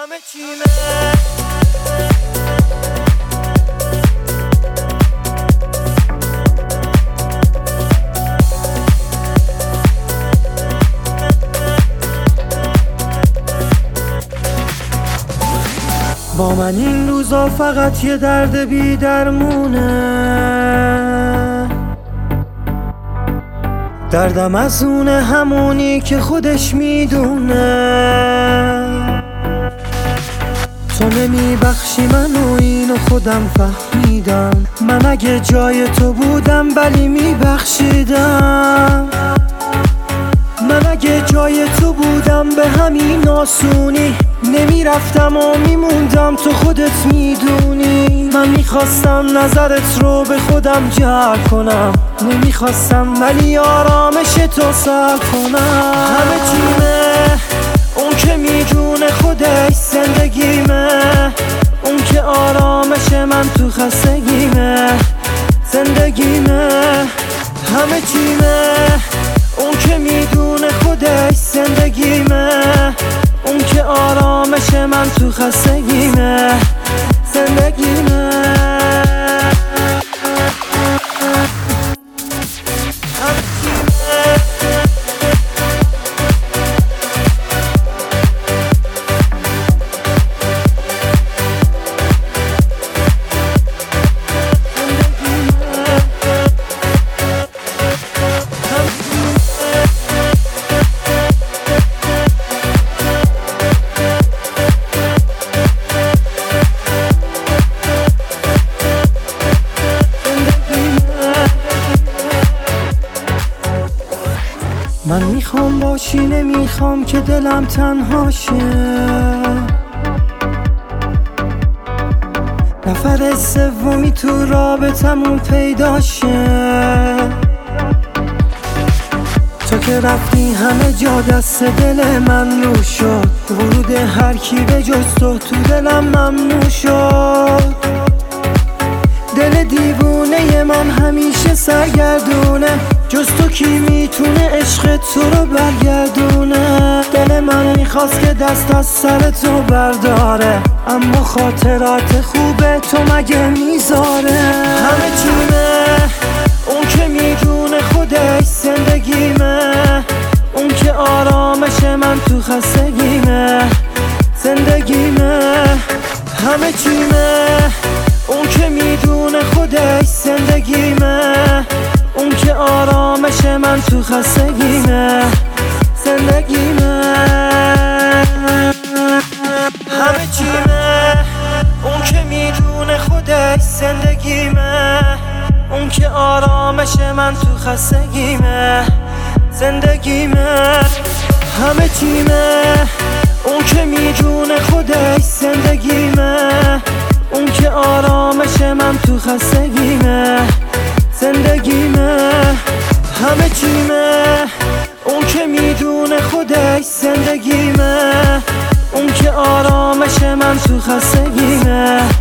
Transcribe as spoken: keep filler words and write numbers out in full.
همه چیمه با من این روزا فقط یه درد بی درمونه، دردم از اونه، همونی که خودش میدونه. تو نمیبخشی منو، اینو خودم فهمیدم. من اگه جای تو بودم ولی میبخشیدم. من اگه جای تو بودم به همین آسونی نمیرفتم و میموندم، تو خودت میدونی. من میخواستم نظرت رو به خودم جلب کنم، نمیخواستم ولی آرامش تو سلب کنم. همه چیمه اون که میدونه خودش زندگیمه، اون که آرامش من تو خستگیمه زندگیمه. همه چیمه اون که میدونه خودش زندگیمه، اون که آرامش من تو خستگیمه زندگیمه. من میخوام باشی، نمیخوام که دلم تنها شه. نفر سومی تو رابطمون پیدا شه. تو که رفتی همه جا دست دل من رو شد، ورود هر کی به جز تو تو دلم ممنوع شد. دل دیوونه من همیشه سرگردونه، جز تو کی میتونه عشق تو رو برگردونه. دل من میخواست که دست از سر تو برداره، اما خاطرات خوبه تو مگه میذاره. همه چیمه اون که میدونه خودش زندگیمه، اون که آرامش من تو خستگیمه زندگیمه. همه چیمه اون که میدونه خودش زندگیمه، اون که آرامش من تو خستگیمه زندگیمه. همه چیمه اون که میدونه خودش زندگیمه، اون که آرامش من تو خستگیمه زندگیمه. همه چیمه اون که میدونه خودش زندگیمه، اون که آرامش من تو خستگیمه زندگیمه. همه چیمه اون که میدونه خودش زندگیمه، اون که آرامش من تو خستگیمه